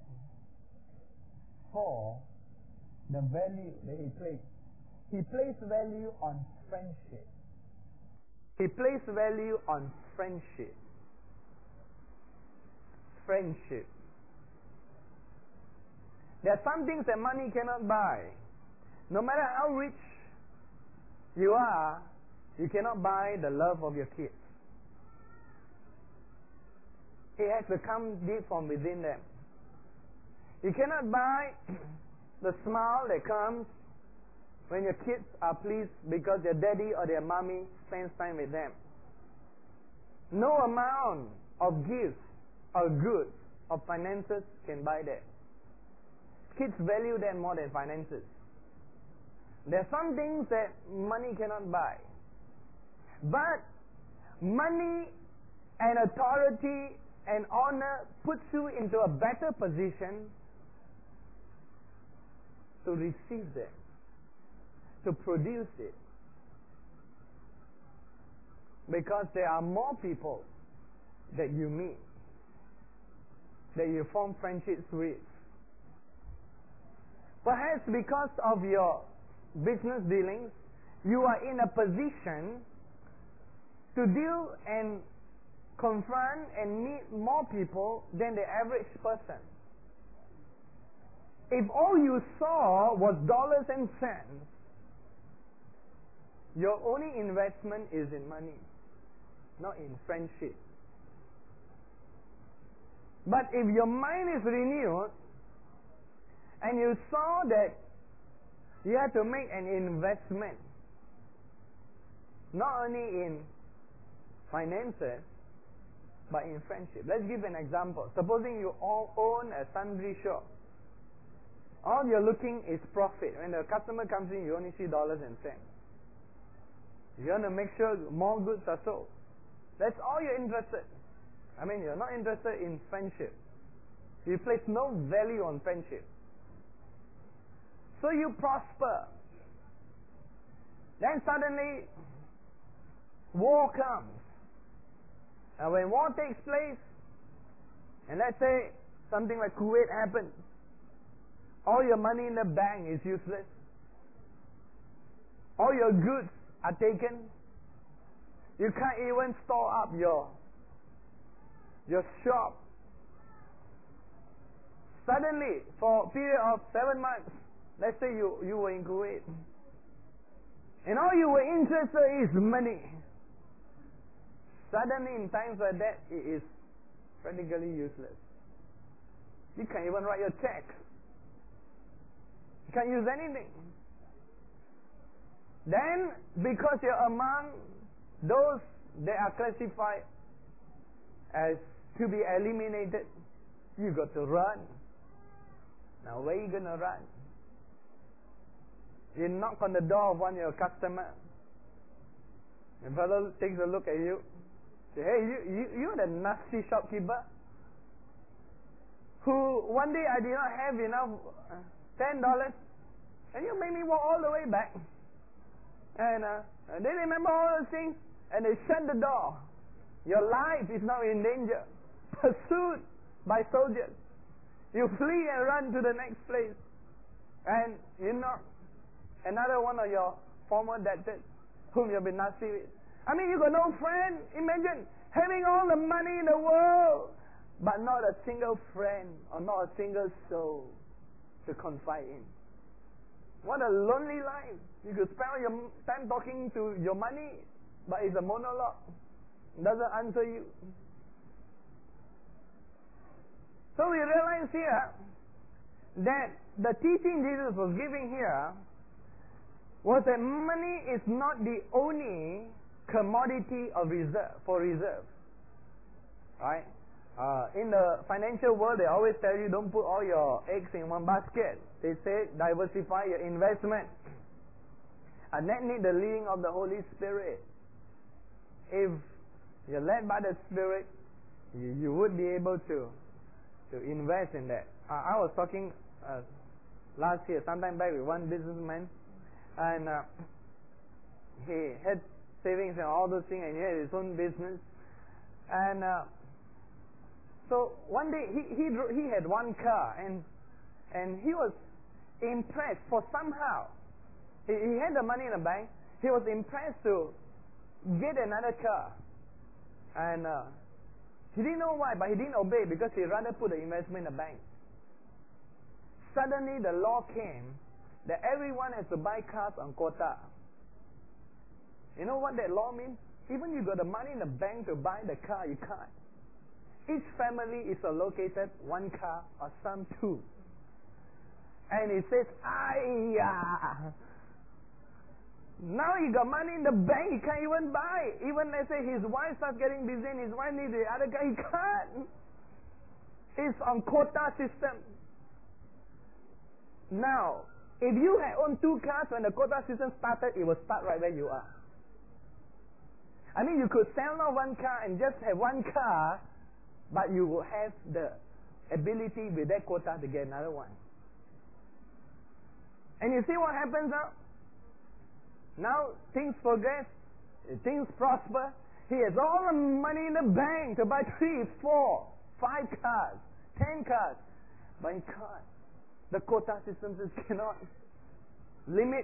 for the value that he placed. He placed value on friendship. He placed value on friendship. Friendship. There are some things that money cannot buy. No matter how rich you are, you cannot buy the love of your kids. It has to come deep from within them. You cannot buy the smile that comes when your kids are pleased because their daddy or their mommy spends time with them. No amount of gifts or goods or finances can buy that. Kids value that more than finances. There are some things that money cannot buy. But money and authority and honor puts you into a better position to receive them, to produce it. Because there are more people that you meet, that you form friendships with. Perhaps because of your business dealings, you are in a position to deal and confront and meet more people than the average person. If all you saw was dollars and cents, your only investment is in money, not in friendship. But if your mind is renewed and you saw that you have to make an investment, not only in finances, but in friendship. Let's give an example. Supposing you all own a sundry shop. All you're looking is profit. When the customer comes in, you only see dollars and cents. You want to make sure more goods are sold. That's all you're interested. I mean, you're not interested in friendship. You place no value on friendship. So you prosper. Then suddenly, war comes. And when war takes place, and let's say something like Kuwait happens, all your money in the bank is useless. All your goods are taken. You can't even store up your, your shop. Suddenly, for a period of seven months, let's say you, you were in Kuwait, and all you were interested in is money. Suddenly, in times like that, it is practically useless. You can't even write your check. You can't use anything. Then, because you're among those that are classified as to be eliminated, you got to run. Now, where are you going to run? You knock on the door of one of your customers. The fellow takes a look at you. Say, hey, you, you, you're the nasty shopkeeper who one day I did not have enough uh, ten dollars, and you made me walk all the way back. And uh, they remember all those things, and they shut the door. Your life is now in danger, pursued by soldiers. You flee and run to the next place, and you knock another one of your former debtors whom you've been nasty with. I mean, you got no friend. Imagine having all the money in the world, but not a single friend or not a single soul to confide in. What a lonely life. You could spend all your time talking to your money, but it's a monologue. It doesn't answer you. So we realize here that the teaching Jesus was giving here was that money is not the only commodity of reserve for reserve. Right? Uh, in the financial world, they always tell you don't put all your eggs in one basket. They say diversify your investment. And that need the leading of the Holy Spirit. If you're led by the Spirit, you, you would be able to to invest in that. Uh, I was talking uh, last year, sometime back, with one businessman, and uh, he had savings and all those things, and he had his own business. And uh, so one day he he he had one car, and and he was impressed for somehow he, he had the money in the bank. He was impressed to get another car, and uh, he didn't know why, but he didn't obey because he rather put the investment in the bank. Suddenly, the law came that everyone has to buy cars on quota. You know what that law means? Even you got the money in the bank to buy the car, you can't. Each family is allocated one car or some two. And he says, "Ayya, Now he got money in the bank, he can't even buy. Even let's say his wife starts getting busy and his wife needs the other guy, he can't. It's on quota system. Now, if you had owned two cars when the quota system started, it will start right where you are. I mean, you could sell now one car and just have one car, but you will have the ability with that quota to get another one. And you see what happens now? Now things progress, things prosper. He has all the money in the bank to buy three, four, five cars, ten cars. But he can't. The quota system just cannot limit.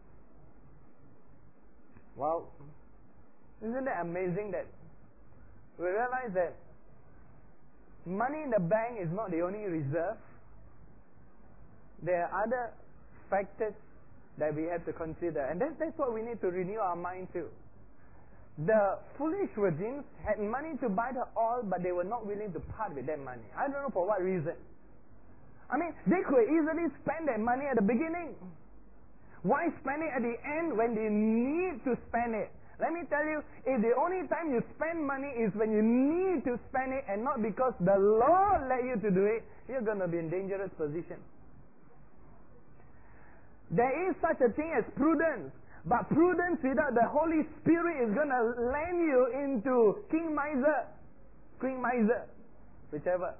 Wow. Isn't that amazing that we realize that money in the bank is not the only reserve. There are other factors that we have to consider. And that's, that's what we need to renew our mind to. The foolish virgins had money to buy the oil, but they were not willing to part with that money. I don't know for what reason. I mean, they could easily spend that money at the beginning. Why spend it at the end when they need to spend it? Let me tell you, if the only time you spend money is when you need to spend it and not because the Lord let you to do it, you're going to be in dangerous position. There is such a thing as prudence, but prudence without the Holy Spirit is going to land you into King Miser, Queen Miser, whichever.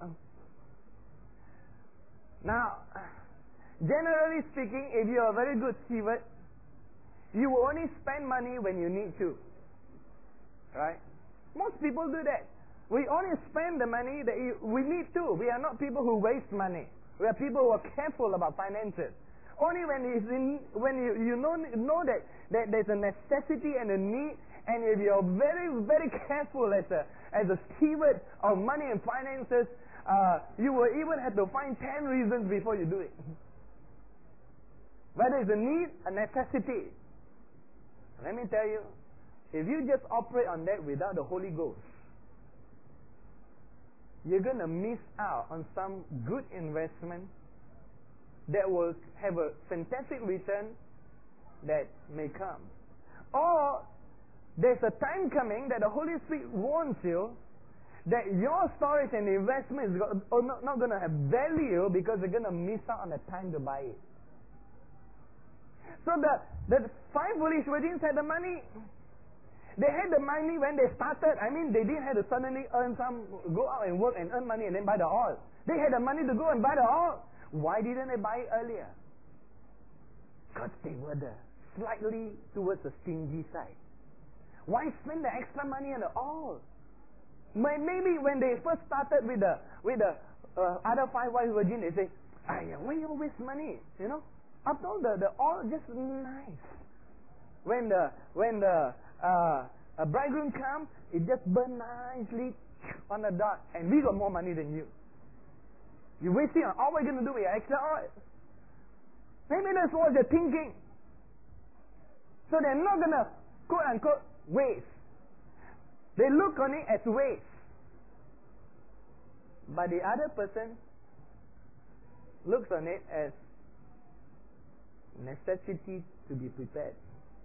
Now, generally speaking, if you're a very good steward, you will only spend money when you need to. Right? Most people do that. We only spend the money that we need to. We are not people who waste money. We are people who are careful about finances. Only when it's in, when you, you know, know that, that there's a necessity and a need, and if you're very, very careful as a, as a steward of money and finances, uh, you will even have to find ten reasons before you do it. Whether it's a need, a necessity. Let me tell you, if you just operate on that without the Holy Ghost, you're going to miss out on some good investment that will have a fantastic return that may come. Or there's a time coming that the Holy Spirit warns you that your storage and investment is not going to have value because you're going to miss out on the time to buy it. So the, the five foolish virgins had the money. They had the money when they started. I mean, they didn't have to suddenly earn some, go out and work and earn money and then buy the oil. They had the money to go and buy the oil. Why didn't they buy it earlier? Because they were the slightly towards the stingy side. Why spend the extra money on the oil? Maybe when they first started with the with the uh, other five wise virgins, they say, "Aiyah, why you waste money?" You know, after all, the the oil just nice. When the when the uh, a bridegroom comes, it just burn nicely on the dot, and we got more money than you. You wasting on all we're going to do with your extra oil. Maybe that's what they're thinking. So they're not going to quote unquote waste. They look on it as waste. But the other person looks on it as necessity to be prepared.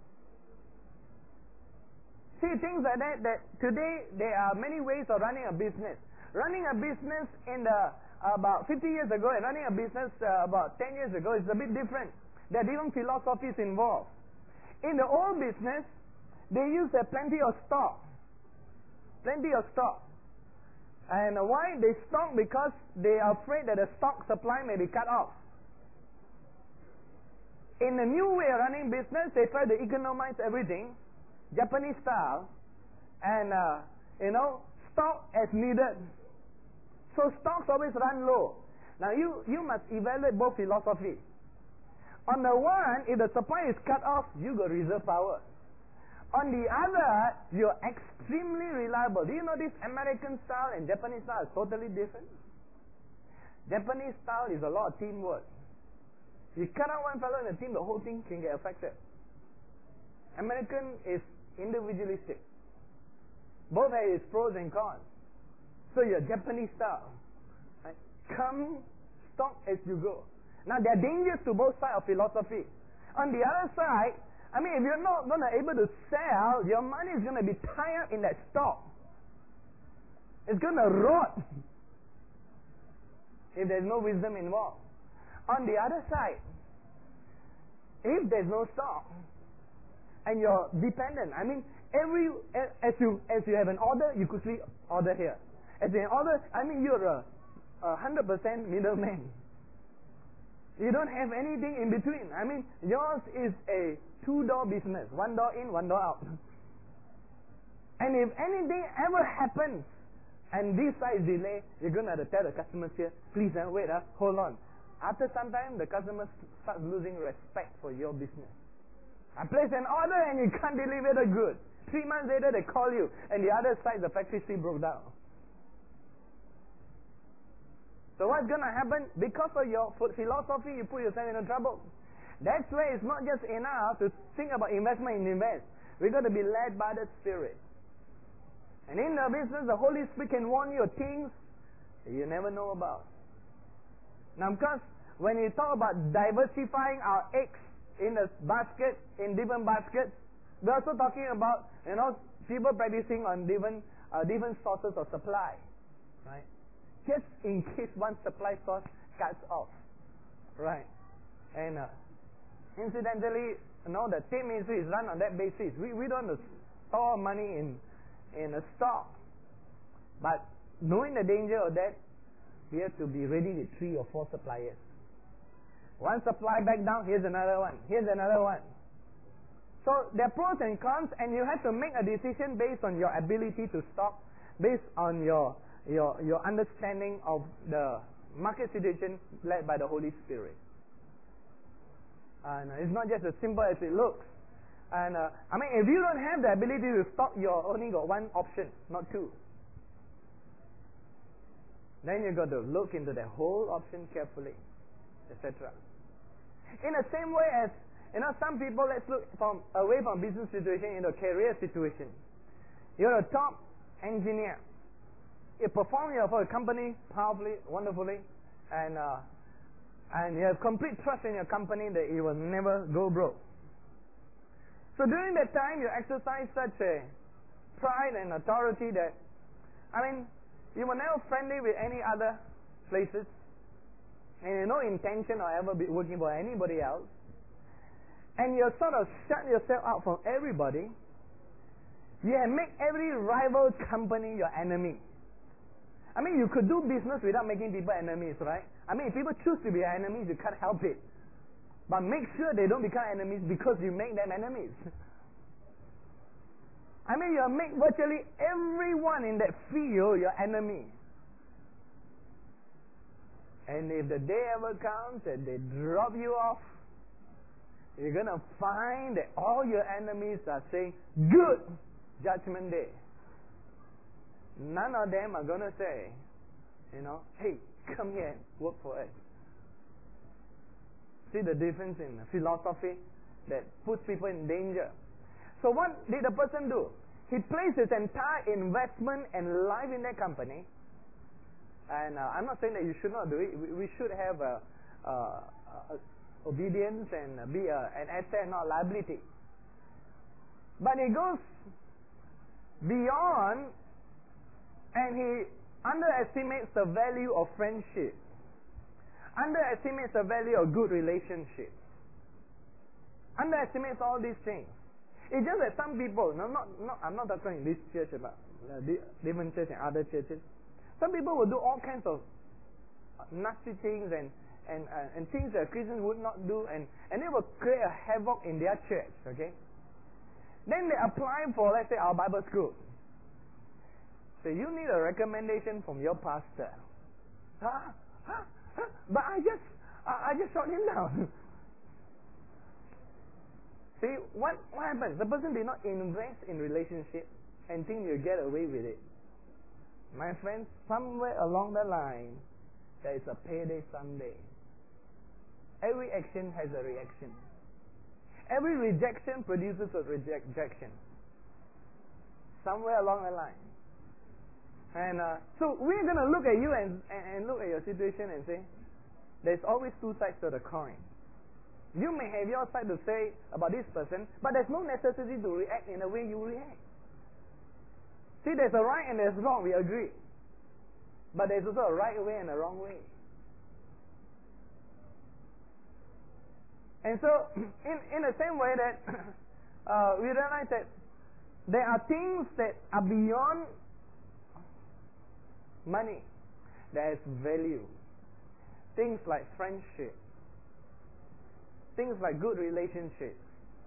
See, things like that, that today there are many ways of running a business. Running a business in the about fifty years ago and running a business uh, about ten years ago is a bit different. There are different philosophies involved. In the old business, they used uh, plenty of stock. Plenty of stock. And uh, why? They stock because they are afraid that the stock supply may be cut off. In the new way of running business, they try to economize everything, Japanese style, and uh, you know, stock as needed. So stocks always run low. Now you, you must evaluate both philosophies. On the one, if the supply is cut off, you got reserve power. On the other, you're extremely reliable. Do you know this American style and Japanese style is totally different? Japanese style is a lot of teamwork. You cut out one fellow in the team, the whole thing can get affected. American is individualistic. Both have its pros and cons. So your Japanese style, right? Come, stock as you go. Now there are dangers to both sides of philosophy. On the other side, I mean, if you're not going to able to sell, your money is going to be tied up in that stock. It's going to rot if there's no wisdom involved. On the other side, if there's no stock and you're dependent, I mean, every as you as you have an order, you quickly order here. As an order, I mean, you're a a hundred percent middleman. You don't have anything in between. I mean, yours is a two-door business, one door in, one door out. And if anything ever happens, and this side is delay, you're going to have to tell the customers here, please uh, wait, uh, hold on. After some time, the customers start losing respect for your business. I place an order and you can't deliver the goods. Three months later, they call you, and the other side, the factory still broke down. So what's going to happen? Because of your philosophy, you put yourself into trouble. That's why it's not just enough to think about investment and invest. We've got to be led by the Spirit. And in the business, the Holy Spirit can warn you of things that you never know about. Now, because when you talk about diversifying our eggs in the basket, in different baskets, we're also talking about, you know, people practicing on different uh, different sources of supply, right? Just in case one supply source cuts off, right? And uh, incidentally, you know, the team ministry is run on that basis. We we don't store money in in a stock, but knowing the danger of that, we have to be ready with three or four suppliers. One supply back down, here's another one, here's another one. So there are pros and cons, and you have to make a decision based on your ability to stock, based on your your your understanding of the market situation led by the Holy Spirit. And it's not just as simple as it looks. And uh, I mean, if you don't have the ability to stock, you're only got one option, not two. Then you got to look into the whole option carefully, et cetera. In the same way as, you know, some people, let's look from away from business situation into career situation. You're a top engineer. You perform for a company powerfully, wonderfully, and uh, and you have complete trust in your company that it will never go broke. So during that time, you exercise such a pride and authority that, I mean, you were never friendly with any other places, and you have no intention of ever be working for anybody else, and you sort of shut yourself out from everybody. You have made every rival company your enemy. I mean, you could do business without making people enemies, right? I mean, if people choose to be your enemies, you can't help it. But make sure they don't become enemies because you make them enemies. I mean, you make virtually everyone in that field your enemy. And if the day ever comes that they drop you off, you're going to find that all your enemies are saying, good, judgment day. None of them are going to say, you know, hey, come here and work for us. See the difference in philosophy that puts people in danger. So what did the person do? He placed his entire investment and life in that company. And uh, I'm not saying that you should not do it. We, we should have a, a, a obedience and be a, an asset, not a liability. But it goes beyond, and he underestimates the value of friendship, underestimates the value of good relationships, underestimates all these things. It's just that some people, no, not, not, I'm not talking in this church about uh, different churches and other churches. Some people will do all kinds of nasty things and and, uh, and things that Christians would not do, and, and they will create a havoc in their church, okay? Then they apply for, let's say, our Bible school. So you need a recommendation from your pastor. Huh? Huh? Huh? But I just, I, I just shot him down. See, what, what happens? The person did not invest in relationship and think you get away with it. My friends, somewhere along the line, there is a payday someday. Every action has a reaction. Every rejection produces a rejection. Somewhere along the line. And uh, so we're going to look at you and, and look at your situation and say, there's always two sides to the coin. You may have your side to say about this person, but there's no necessity to react in the way you react. See, there's a right and there's wrong, we agree. But there's also a right way and a wrong way. And so, in, in the same way that uh, we realize that there are things that are beyond money, that has value. Things like friendship. Things like good relationships.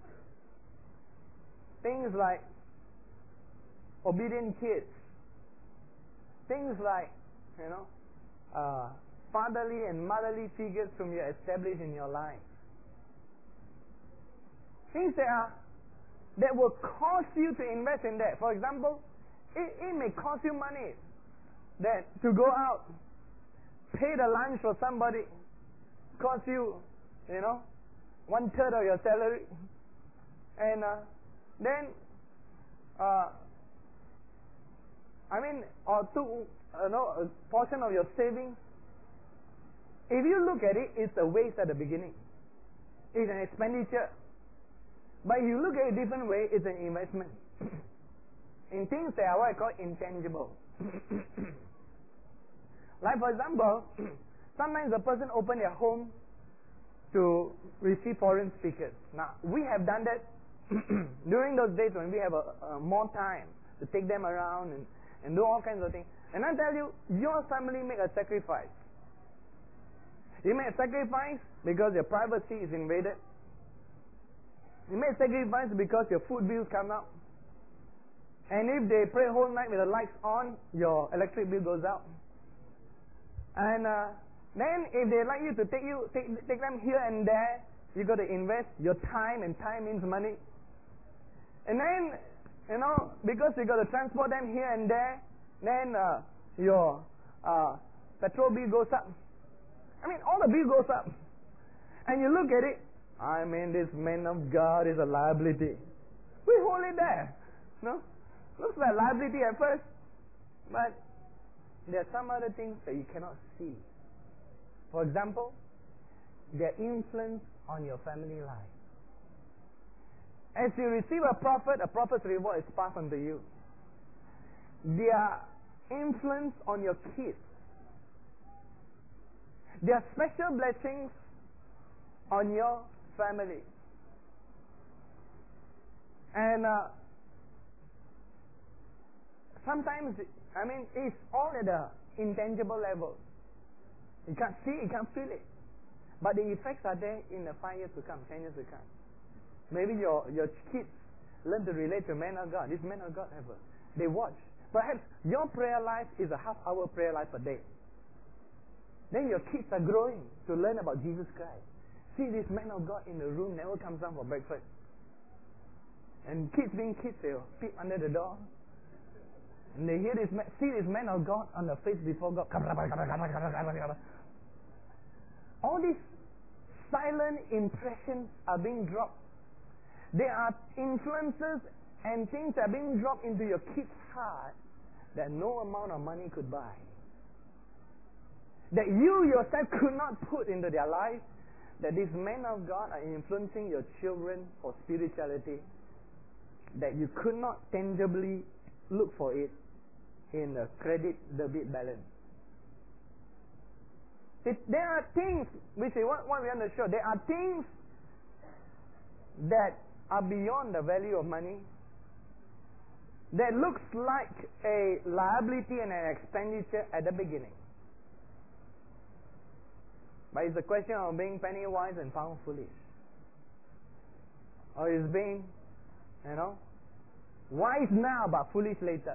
Things like obedient kids. Things like, you know, uh, fatherly and motherly figures whom you establish in your life. Things that are that will cost you to invest in that. For example, it, it may cost you money that to go out, pay the lunch for somebody, cost you, you know, one third of your salary, and uh, then, uh, I mean, or two, you know, a portion of your savings. If you look at it, it's a waste at the beginning. It's an expenditure. But if you look at it a different way, it's an investment in things that are what I call intangible. Like, for example, sometimes a person open their home to receive foreign speakers. Now, we have done that during those days when we have a, a more time to take them around and, and do all kinds of things. And I tell you, your family make a sacrifice. You make a sacrifice because your privacy is invaded. You make a sacrifice because your food bills come up. And if they pray whole night with the lights on, your electric bill goes out. And uh, then if they like you to take you take, take them here and there, you got to invest your time, and time means money. And then, you know, because you got to transport them here and there, then uh, your uh, petrol bill goes up. I mean, all the bill goes up. And you look at it, I mean, this man of God is a liability. We hold it there. No? Looks like liability at first. But there are some other things that you cannot see. For example, their influence on your family life. As you receive a prophet, a prophet's reward is passed on to you. Their influence on your kids. Their special blessings on your family. And uh, sometimes, I mean, it's all at the intangible level. You can't see it, you can't feel it. But the effects are there in the five years to come, ten years to come. Maybe your, your kids learn to relate to men of God. This man of God ever. They watch. Perhaps your prayer life is a half hour prayer life a day. Then your kids are growing to learn about Jesus Christ. See this man of God in the room never comes down for breakfast. And kids being kids, they'll peep under the door. And they hear this man, see this man of God on the face before God. All these silent impressions are being dropped. There are influences and things that are being dropped into your kid's heart that no amount of money could buy. That you yourself could not put into their life. That these men of God are influencing your children for spirituality. That you could not tangibly look for it in the credit debit balance. It, there are things, which is what, what we want to show, there are things that are beyond the value of money, that looks like a liability and an expenditure at the beginning. But it's a question of being penny wise and pound foolish. Or is being, you know, wise now but foolish later.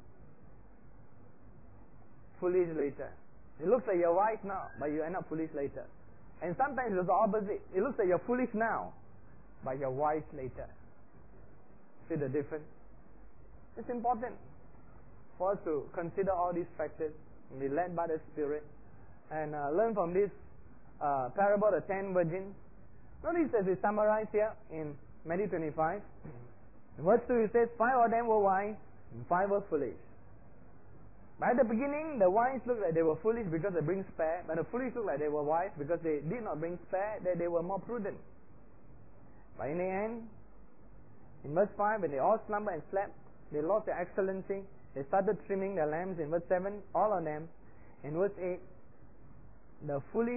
Foolish later. It looks like you're wise now, but you end up foolish later. And sometimes it's the opposite. It looks like you're foolish now, but you're wise later. See the difference? It's important for us to consider all these factors and be led by the Spirit and uh, learn from this uh, parable of the ten virgins. Notice as we summarize here in Matthew twenty-five. In verse two it says, five of them were wise and five were foolish. But at the beginning, the wise looked like they were foolish because they bring spare, but the foolish looked like they were wise because they did not bring spare, that they were more prudent. But in the end, in verse five, when they all slumbered and slept, they lost their excellency. They started trimming their lamps. In verse seven, all of them. In verse eight, the foolish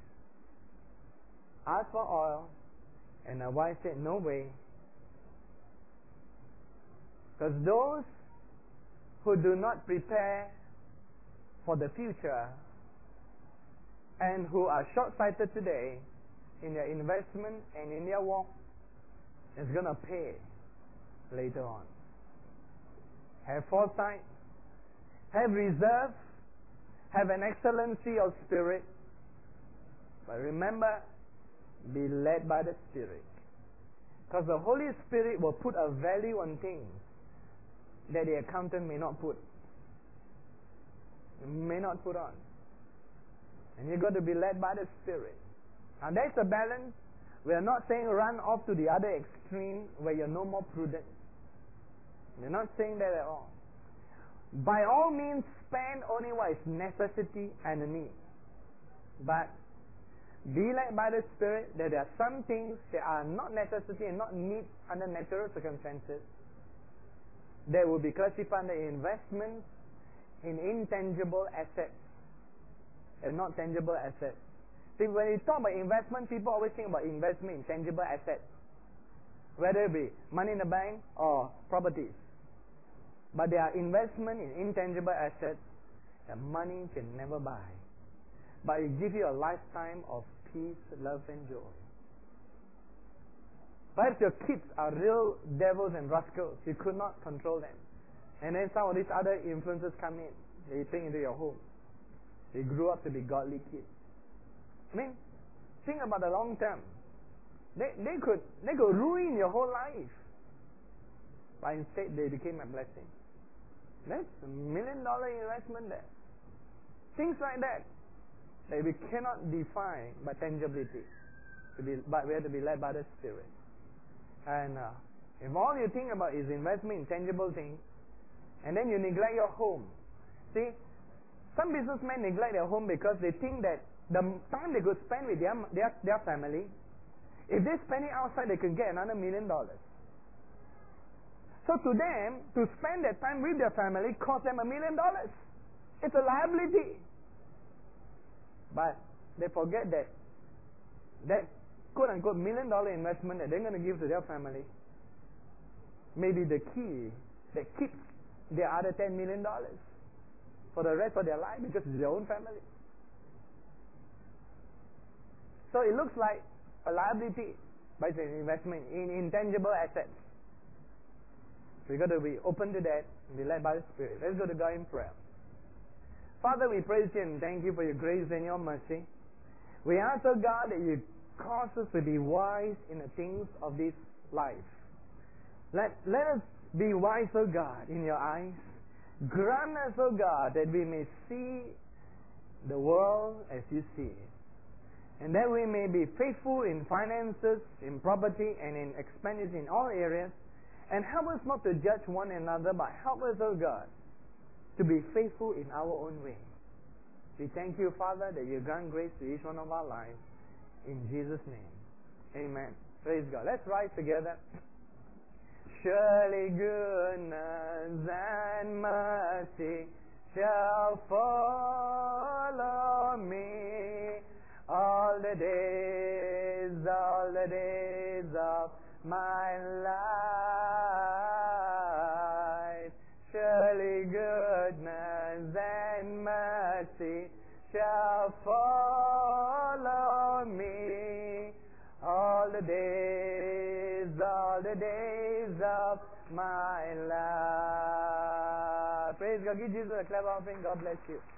asked for oil, and the wise said, no way. Because those who do not prepare for the future and who are short-sighted today in their investment and in their walk is going to pay later on. Have foresight, have reserve, have an excellency of spirit, but remember, be led by the Spirit. Because the Holy Spirit will put a value on things that the accountant may not put. May not put on. And you've got to be led by the Spirit. And that's the balance. We are not saying run off to the other extreme where you're no more prudent. We're not saying that at all. By all means, spend only what is necessity and a need. But be led by the Spirit that there are some things that are not necessity and not need under natural circumstances that will be classified under investments in intangible assets and not tangible assets. See, when you talk about investment, people always think about investment in tangible assets, whether it be money in the bank or properties. But there are investment in intangible assets that money can never buy. But it gives you a lifetime of peace, love, and joy. Perhaps your kids are real devils and rascals. You could not control them. And then some of these other influences come in. They bring into your home. They grew up to be godly kids. I mean, think about the long term. They, they could they could ruin your whole life. But instead they became a blessing. That's a million dollar investment there. Things like that that we cannot define by tangibility. To be, but we have to be led by the Spirit. And uh, if all you think about is investment in tangible things, and then you neglect your home. See, some businessmen neglect their home because they think that the time they could spend with their, their, their family, if they spend it outside, they can get another million dollars. So to them, to spend that time with their family costs them a million dollars. It's a liability. But they forget that that quote-unquote million dollar investment that they're going to give to their family may be the key that keeps their other ten million dollars for the rest of their life because it's their own family. So it looks like a liability, but it's an investment in intangible assets. So we've got to be open to that and be led by the Spirit. Let's go to God in prayer. Father, we praise you and thank you for your grace and your mercy. We ask, oh God, that you cause us to be wise in the things of this life. Let, let us be wise, oh God, in your eyes. Grant us, oh God, that we may see the world as you see it. And that we may be faithful in finances, in property, and in expenditure in all areas. And help us not to judge one another, but help us, oh God, to be faithful in our own way. We thank you, Father, that you grant grace to each one of our lives. In Jesus' name. Amen. Praise God. Let's rise together. Surely goodness and mercy shall follow me all the days, all the days of my life. Surely goodness and mercy shall follow me all the days, all the days of my life. Praise God. Give Jesus a clap offering. God bless you.